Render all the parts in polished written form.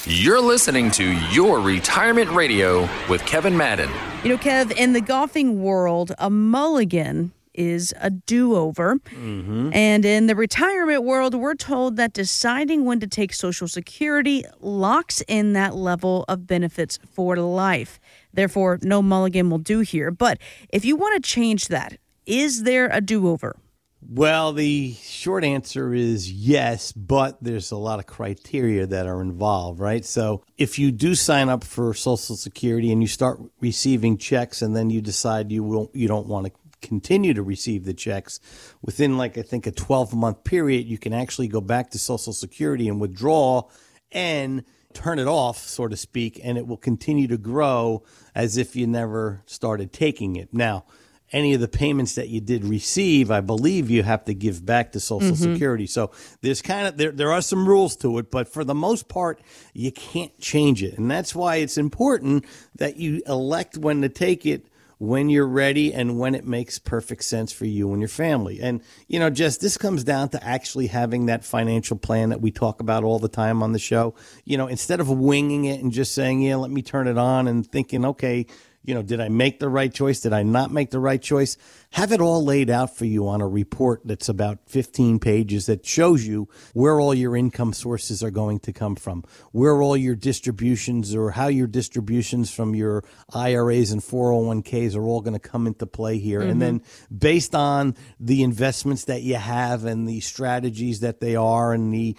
You're listening to Your Retirement Radio with Kevin Madden. You know, Kev, in the golfing world, a mulligan is a do-over. Mm-hmm. And in the retirement world, we're told that deciding when to take Social Security locks in that level of benefits for life. Therefore, no mulligan will do here. But if you want to change that, is there a do-over? Well, the short answer is yes, but there's a lot of criteria that are involved, right? So if you do sign up for Social Security and you start receiving checks and then you decide you don't want to continue to receive the checks, within I think a 12-month period, you can actually go back to Social Security and withdraw and turn it off, so to speak, and it will continue to grow as if you never started taking it. Now, any of the payments that you did receive, I believe you have to give back to Social Security. So there's there are some rules to it, but for the most part, you can't change it. And that's why it's important that you elect when to take it, when you're ready, and when it makes perfect sense for you and your family. And, Jess, this comes down to actually having that financial plan that we talk about all the time on the show. Instead of winging it and just saying, yeah, let me turn it on and thinking, okay, did I make the right choice? Did I not make the right choice? Have it all laid out for you on a report that's about 15 pages that shows you where all your income sources are going to come from, where all your distributions or how your distributions from your IRAs and 401ks are all going to come into play here. Mm-hmm. And then based on the investments that you have and the strategies that they are and the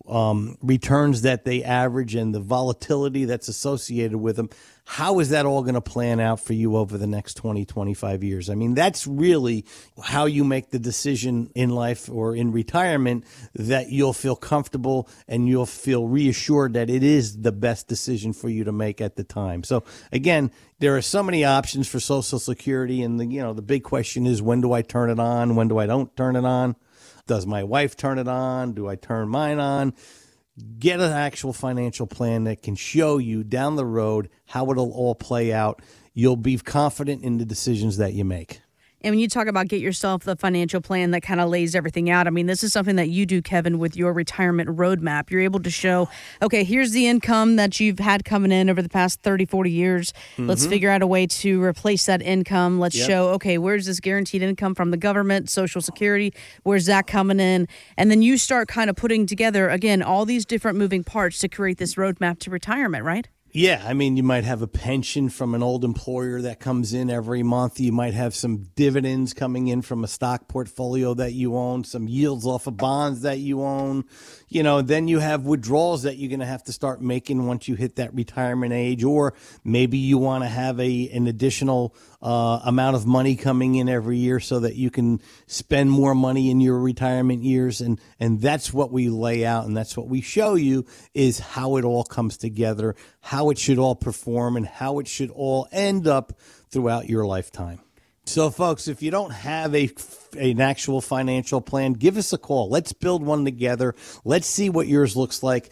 returns that they average and the volatility that's associated with them, how is that all going to plan out for you over the next 20, 25 years? I mean, that's really how you make the decision in life or in retirement that you'll feel comfortable and you'll feel reassured that it is the best decision for you to make at the time. So again, there are so many options for Social Security, and the big question is, when do I turn it on? When do I don't turn it on? Does my wife turn it on? Do I turn mine on? Get an actual financial plan that can show you down the road how it'll all play out. You'll be confident in the decisions that you make. And when you talk about get yourself the financial plan that kind of lays everything out, I mean, this is something that you do, Kevin, with your retirement roadmap. You're able to show, okay, here's the income that you've had coming in over the past 30, 40 years. Mm-hmm. Let's figure out a way to replace that income. Let's show, okay, where's this guaranteed income from the government, Social Security? Where's that coming in? And then you start kind of putting together, again, all these different moving parts to create this roadmap to retirement, right? Yeah, I mean, you might have a pension from an old employer that comes in every month. You might have some dividends coming in from a stock portfolio that you own, some yields off of bonds that you own. Then you have withdrawals that you're going to have to start making once you hit that retirement age, or maybe you want to have an additional amount of money coming in every year so that you can spend more money in your retirement years. And that's what we lay out, and that's what we show you is how it all comes together, how it should all perform, and how it should all end up throughout your lifetime. So, folks, if you don't have an actual financial plan, give us a call. Let's build one together. Let's see what yours looks like.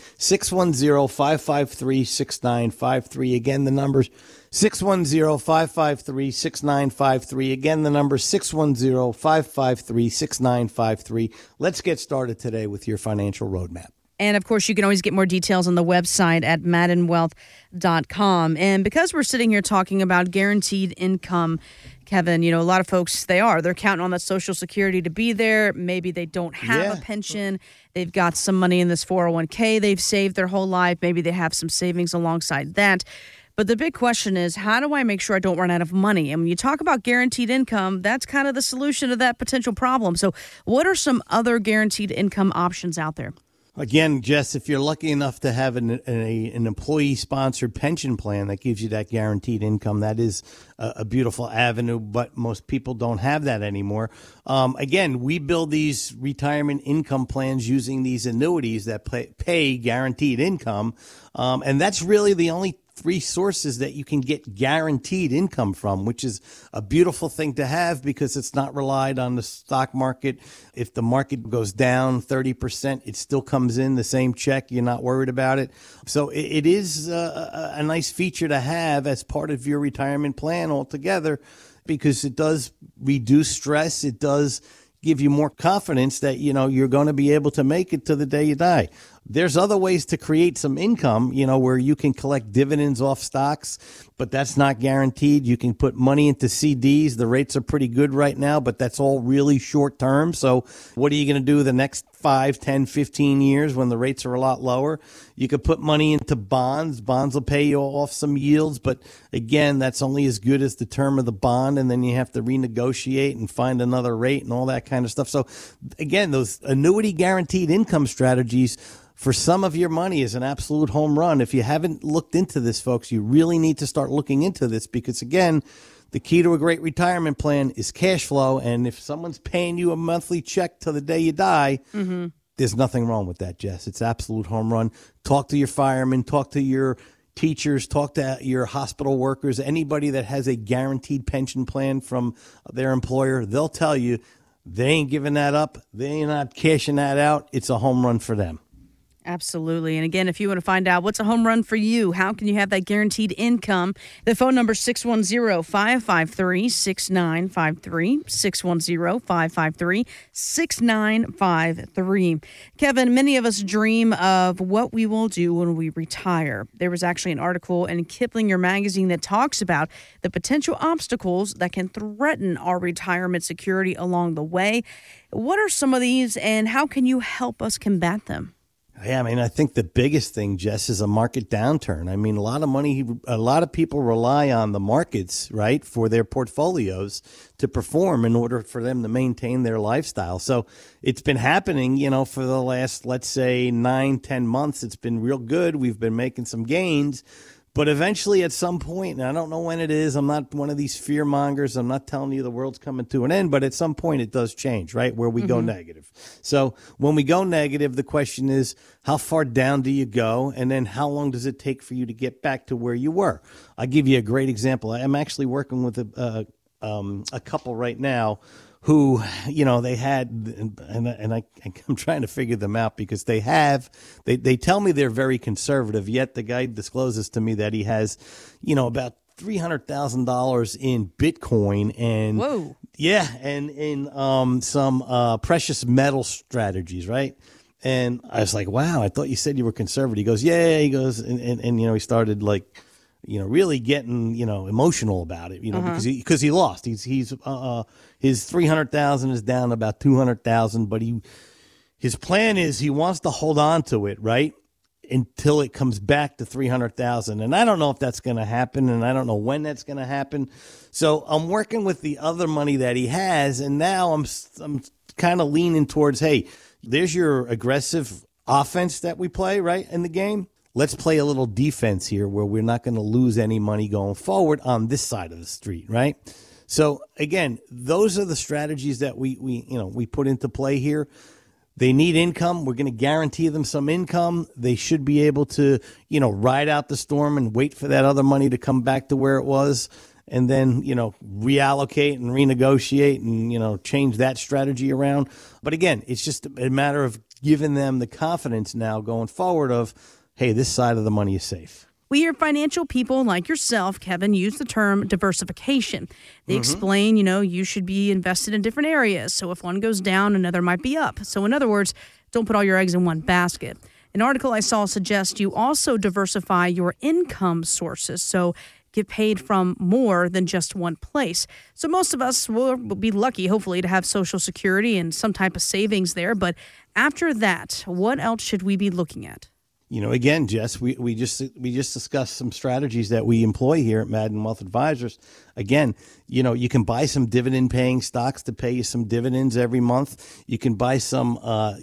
610-553-6953. Again, the number's 610-553-6953. Again, the number's 610-553-6953. Let's get started today with your financial roadmap. And, of course, you can always get more details on the website at maddenwealth.com. And because we're sitting here talking about guaranteed income, Kevin, a lot of folks, they're counting on that Social Security to be there. Maybe they don't have a pension. They've got some money in this 401k they've saved their whole life. Maybe they have some savings alongside that. But the big question is, how do I make sure I don't run out of money? And when you talk about guaranteed income, that's kind of the solution to that potential problem. So what are some other guaranteed income options out there? Again, Jess, if you're lucky enough to have an employee-sponsored pension plan that gives you that guaranteed income, that is a beautiful avenue, but most people don't have that anymore. Again, we build these retirement income plans using these annuities that pay guaranteed income, and that's really the only three sources that you can get guaranteed income from, which is a beautiful thing to have because it's not relied on the stock market. If the market goes down 30%, it still comes in the same check. You're not worried about it. So it is a nice feature to have as part of your retirement plan altogether because it does reduce stress. It does give you more confidence that, you're going to be able to make it to the day you die. there's other ways to create some income, where you can collect dividends off stocks, but that's not guaranteed. You can put money into CDs. The rates are pretty good right now, but that's all really short term. So what are you going to do the next 5, 10, 15 years when the rates are a lot lower? You could put money into bonds. Bonds will pay you off some yields, but again, that's only as good as the term of the bond, and then you have to renegotiate and find another rate and all that kind of stuff. So again, those annuity guaranteed income strategies for some of your money is an absolute home run. If you haven't looked into this, folks, you really need to start looking into this, because again, the key to a great retirement plan is cash flow. And if someone's paying you a monthly check till the day you die, there's nothing wrong with that, Jess. It's absolute home run. Talk to your firemen, talk to your teachers, talk to your hospital workers, anybody that has a guaranteed pension plan from their employer. They'll tell you they ain't giving that up. They ain't not cashing that out. It's a home run for them. Absolutely. And again, if you want to find out what's a home run for you, how can you have that guaranteed income? The phone number is 610-553-6953, 610-553-6953. Kevin, many of us dream of what we will do when we retire. There was actually an article in Kiplinger magazine that talks about the potential obstacles that can threaten our retirement security along the way. What are some of these, and how can you help us combat them? Yeah, I think the biggest thing, Jess, is a market downturn. A lot of people rely on the markets, right, for their portfolios to perform in order for them to maintain their lifestyle. So it's been happening, for the last, let's say, 9-10 months. It's been real good. We've been making some gains. But eventually, at some point, and I don't know when it is, I'm not one of these fear mongers. I'm not telling you the world's coming to an end, but at some point it does change, right, where we go negative. So when we go negative, the question is, how far down do you go? And then how long does it take for you to get back to where you were? I'll give you a great example. I'm actually working with a couple right now who, they had, and I'm trying to figure them out, because they tell me they're very conservative, yet the guy discloses to me that he has, about $300,000 in Bitcoin and Whoa. Yeah, and in some precious metal strategies, right? And I was like, wow, I thought you said you were conservative. He goes, yeah, he goes, and he started really getting, emotional about it, because he lost. He's his 300,000 is down about 200,000, but his plan is he wants to hold on to it, right, until it comes back to 300,000. And I don't know if that's going to happen, and I don't know when that's going to happen. So I'm working with the other money that he has, and now I'm kind of leaning towards, hey, there's your aggressive offense that we play, right, in the game. Let's play a little defense here where we're not going to lose any money going forward on this side of the street, right? So again, those are the strategies that we put into play here. They need income. We're going to guarantee them some income. They should be able to, ride out the storm and wait for that other money to come back to where it was, and then, reallocate and renegotiate and, change that strategy around. But again, it's just a matter of giving them the confidence now going forward of, hey, this side of the money is safe. We hear financial people like yourself, Kevin, use the term diversification. They explain, you should be invested in different areas. So if one goes down, another might be up. So in other words, don't put all your eggs in one basket. An article I saw suggests you also diversify your income sources. So get paid from more than just one place. So most of us will be lucky, hopefully, to have Social Security and some type of savings there. But after that, what else should we be looking at? Again, Jess, we just discussed some strategies that we employ here at Madden Wealth Advisors. Again, you can buy some dividend-paying stocks to pay you some dividends every month. You can buy some,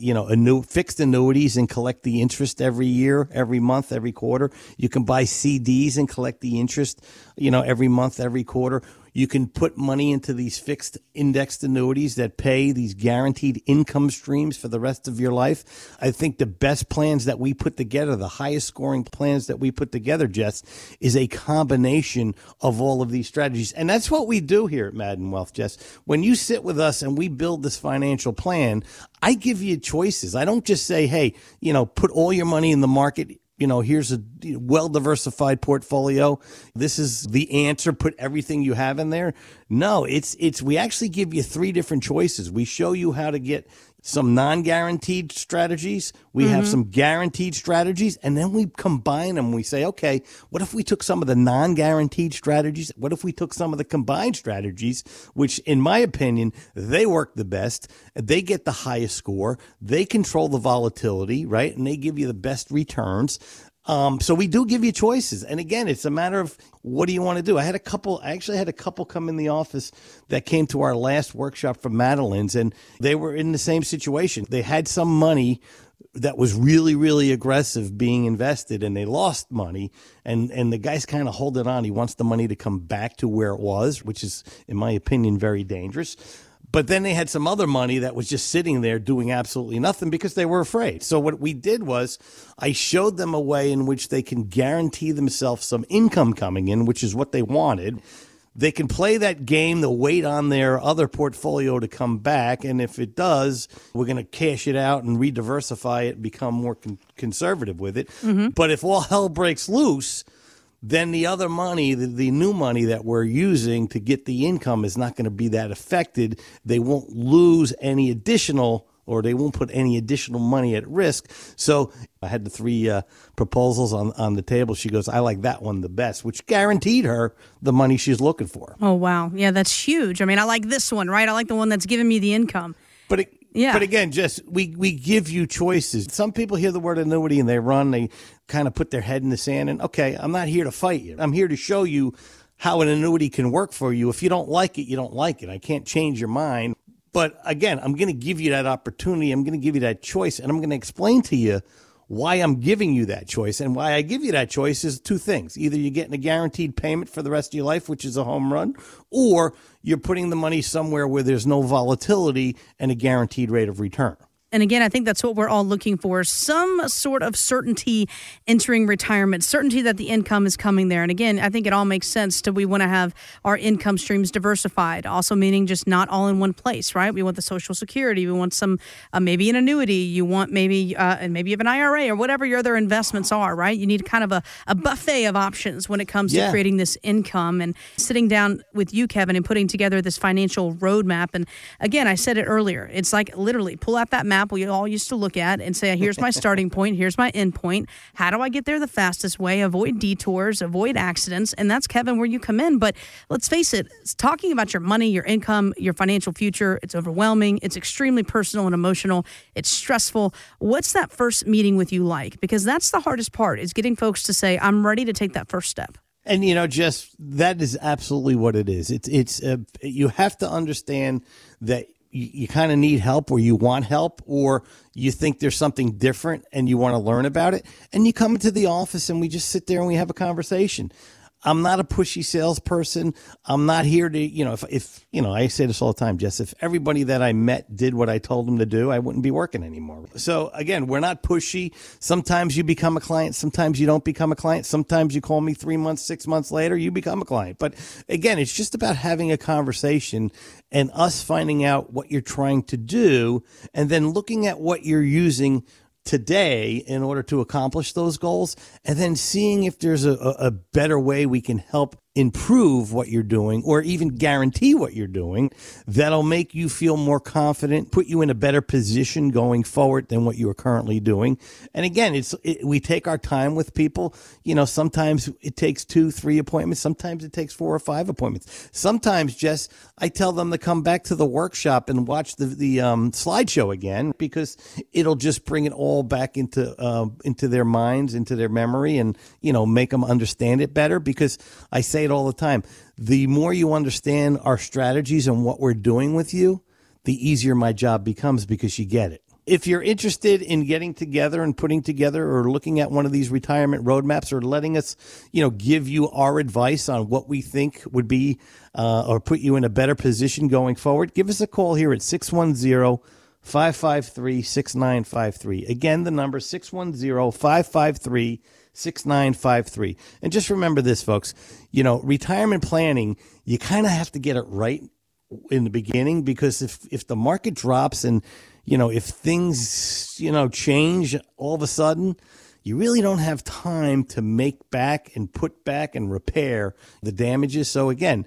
fixed annuities and collect the interest every year, every month, every quarter. You can buy CDs and collect the interest, every month, every quarter. You can put money into these fixed indexed annuities that pay these guaranteed income streams for the rest of your life. I think the best plans that we put together, the highest scoring plans that we put together, Jess, is a combination of all of these strategies. And that's what we do here at Madden Wealth, Jess. When you sit with us and we build this financial plan, I give you choices. I don't just say, hey, put all your money in the market. Here's a well-diversified portfolio. This is the answer. Put everything you have in there. No, we actually give you 3 different choices. We show you how to get some non-guaranteed strategies. We have some guaranteed strategies, and then we combine them. We say, okay, what if we took some of the non-guaranteed strategies? What if we took some of the combined strategies, which in my opinion, they work the best. They get the highest score. They control the volatility, right? And they give you the best returns. So we do give you choices. And again, it's a matter of what do you want to do? I actually had a couple come in the office that came to our last workshop from Madeline's, and they were in the same situation. They had some money that was really, really aggressive being invested, and they lost money. And the guy's kind of holding on. He wants the money to come back to where it was, which is, in my opinion, very dangerous. But then they had some other money that was just sitting there doing absolutely nothing because they were afraid. So what we did was I showed them a way in which they can guarantee themselves some income coming in, which is what they wanted. They can play that game. They'll wait on their other portfolio to come back. And if it does, we're going to cash it out and rediversify it, become more conservative with it. But if all hell breaks loose, then the other money, the new money that we're using to get the income is not going to be that affected. They won't lose any additional, or they won't put any additional money at risk. So I had the 3 proposals on the table. She goes, I like that one the best, which guaranteed her the money she's looking for. Oh, wow. Yeah, that's huge. I mean, I like this one, right? I like the one that's giving me the income. But again, just we give you choices. Some people hear the word annuity and they kind of put their head in the sand and, okay, I'm not here to fight you. I'm here to show you how an annuity can work for you. If you don't like it, you don't like it. I can't change your mind. But again, I'm going to give you that opportunity. I'm going to give you that choice, and I'm going to explain to you why I'm giving you that choice. And why I give you that choice is 2 things. Either you're getting a guaranteed payment for the rest of your life, which is a home run, or you're putting the money somewhere where there's no volatility and a guaranteed rate of return. And again, I think that's what we're all looking for, some sort of certainty entering retirement, certainty that the income is coming there. And again, I think it all makes sense we want to have our income streams diversified, also meaning just not all in one place, right? We want the Social Security. We want some, maybe an annuity. You want maybe, and maybe you have an IRA or whatever your other investments are, right? You need kind of a buffet of options when it comes to creating this income. And sitting down with you, Kevin, and putting together this financial roadmap. And again, I said it earlier, it's like literally pull out that map we all used to look at and say, here's my starting point, here's my end point. How do I get there the fastest way? Avoid detours, avoid accidents. And that's, Kevin, where you come in. But let's face it, talking about your money, your income, your financial future, it's overwhelming. It's extremely personal and emotional. It's stressful. What's that first meeting with you like? Because that's the hardest part, is getting folks to say, I'm ready to take that first step. And, Jess, that is absolutely what it is. It's you have to understand that you kind of need help, or you want help, or you think there's something different and you want to learn about it. And you come into the office and we just sit there and we have a conversation. I'm not a pushy salesperson. I'm not here to, if I say this all the time, Jess, if everybody that I met did what I told them to do, I wouldn't be working anymore. So again, we're not pushy. Sometimes you become a client. Sometimes you don't become a client. Sometimes you call me 3 months, 6 months later, you become a client. But again, it's just about having a conversation and us finding out what you're trying to do, and then looking at what you're using today in order to accomplish those goals, and then seeing if there's a better way we can help improve what you're doing, or even guarantee what you're doing, that'll make you feel more confident, put you in a better position going forward than what you are currently doing. And again, we take our time with people. Sometimes it takes 2-3 appointments. Sometimes it takes 4 or 5 appointments. Sometimes, Jess, I tell them to come back to the workshop and watch the slideshow again, because it'll just bring it all back into their minds, into their memory, and make them understand it better. Because I say it all the time, the more you understand our strategies and what we're doing with you, the easier my job becomes, because you get it. If you're interested in getting together and putting together or looking at one of these retirement roadmaps, or letting us, give you our advice on what we think would be or put you in a better position going forward, give us a call here at 610-553-6953. Again, the number 610-553-6953. 6953. And just remember this, folks, retirement planning, you kind of have to get it right in the beginning, because if the market drops and, if things, change all of a sudden, you really don't have time to make back and put back and repair the damages. So again,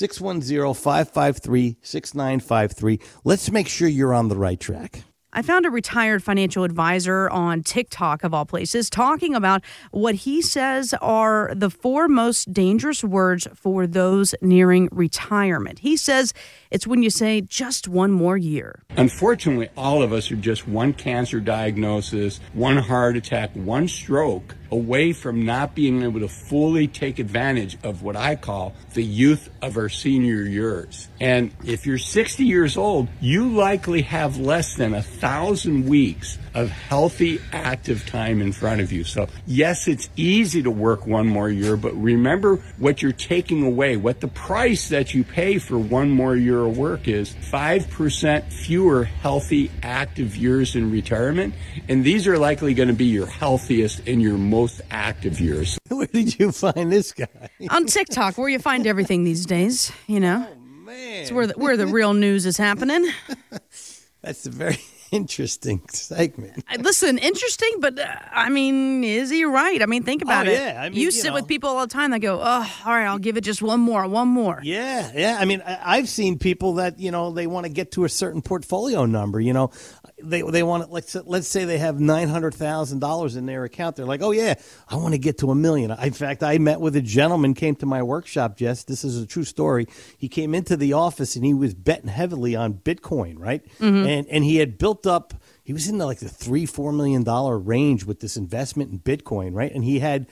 610-553-6953. Let's make sure you're on the right track. I found a retired financial advisor on TikTok, of all places, talking about what he says are the 4 most dangerous words for those nearing retirement. He says it's when you say just one more year. Unfortunately, all of us are just one cancer diagnosis, one heart attack, one stroke away from not being able to fully take advantage of what I call the youth of our senior years. And if you're 60 years old, you likely have less than 1,000 weeks of healthy, active time in front of you. So yes, it's easy to work one more year, but remember what you're taking away, what the price that you pay for one more year of work is. 5% fewer healthy, active years in retirement. And these are likely going to be your healthiest and your most active years. Where did you find this guy? On TikTok, where you find everything these days, you know. Oh, man. It's where the real news is happening. That's a very interesting segment. Listen, interesting, but I mean, is he right? I mean, think about it. Yeah. I mean, you sit with people all the time that go, oh, all right, I'll give it just one more. Yeah. I mean, I've seen people that, they want to get to a certain portfolio number, They want to, let's say they have $900,000 in their account. They're like, oh, yeah, I want to get to $1 million. In fact, I met with a gentleman, came to my workshop, Jess. This is a true story. He came into the office and he was betting heavily on Bitcoin, right? Mm-hmm. And he had built up, he was in the $3-4 million range with this investment in Bitcoin, right? And he had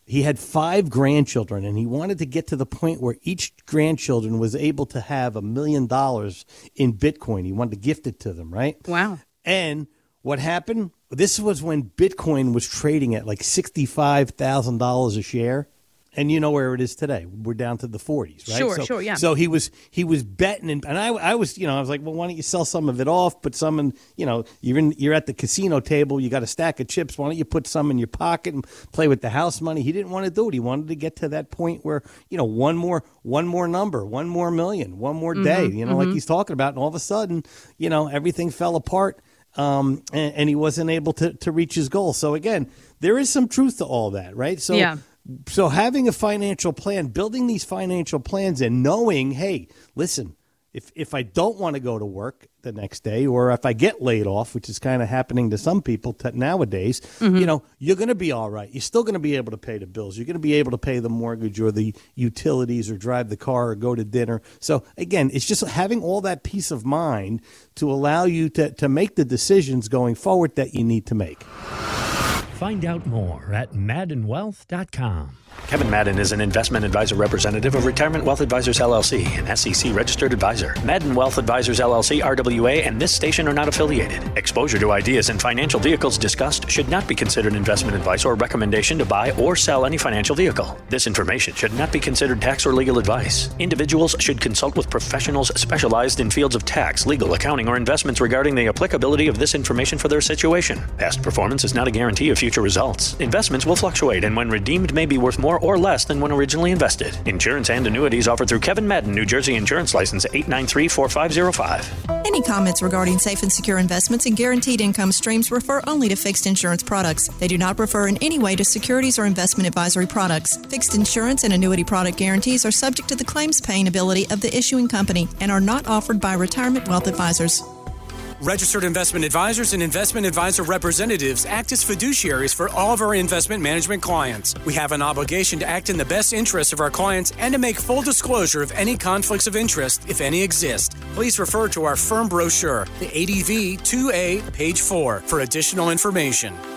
5 grandchildren, and he wanted to get to the point where each grandchildren was able to have $1 million in Bitcoin. He wanted to gift it to them, right? Wow. And what happened? This was when Bitcoin was trading at $65,000 a share. And you know where it is today. We're down to the 40s, right? Sure, yeah. So he was betting, and I was like, well, why don't you sell some of it off? Put some in, you're at the casino table. You got a stack of chips. Why don't you put some in your pocket and play with the house money? He didn't want to do it. He wanted to get to that point where one more number, one more million, one more day. Like he's talking about, and all of a sudden, everything fell apart. And he wasn't able to reach his goal. So again, there is some truth to all that, right? So. Yeah. So having a financial plan, building these financial plans and knowing, hey, listen, if I don't want to go to work the next day, or if I get laid off, which is kind of happening to some people nowadays, you're going to be all right. You're still going to be able to pay the bills. You're going to be able to pay the mortgage or the utilities or drive the car or go to dinner. So again, it's just having all that peace of mind to allow you to make the decisions going forward that you need to make. Find out more at MaddenWealth.com. Kevin Madden is an investment advisor representative of Retirement Wealth Advisors, LLC, an SEC-registered advisor. Madden Wealth Advisors, LLC, RWA, and this station are not affiliated. Exposure to ideas and financial vehicles discussed should not be considered investment advice or recommendation to buy or sell any financial vehicle. This information should not be considered tax or legal advice. Individuals should consult with professionals specialized in fields of tax, legal, accounting, or investments regarding the applicability of this information for their situation. Past performance is not a guarantee of future results. Investments will fluctuate, and when redeemed may be worth more or less than when originally invested. Insurance and annuities offered through Kevin Madden, New Jersey Insurance License 8934505. Any comments regarding safe and secure investments and guaranteed income streams refer only to fixed insurance products. They do not refer in any way to securities or investment advisory products. Fixed insurance and annuity product guarantees are subject to the claims paying ability of the issuing company and are not offered by Retirement Wealth Advisors. Registered investment advisors and investment advisor representatives act as fiduciaries for all of our investment management clients. We have an obligation to act in the best interests of our clients and to make full disclosure of any conflicts of interest, if any exist. Please refer to our firm brochure, the ADV 2A, page 4, for additional information.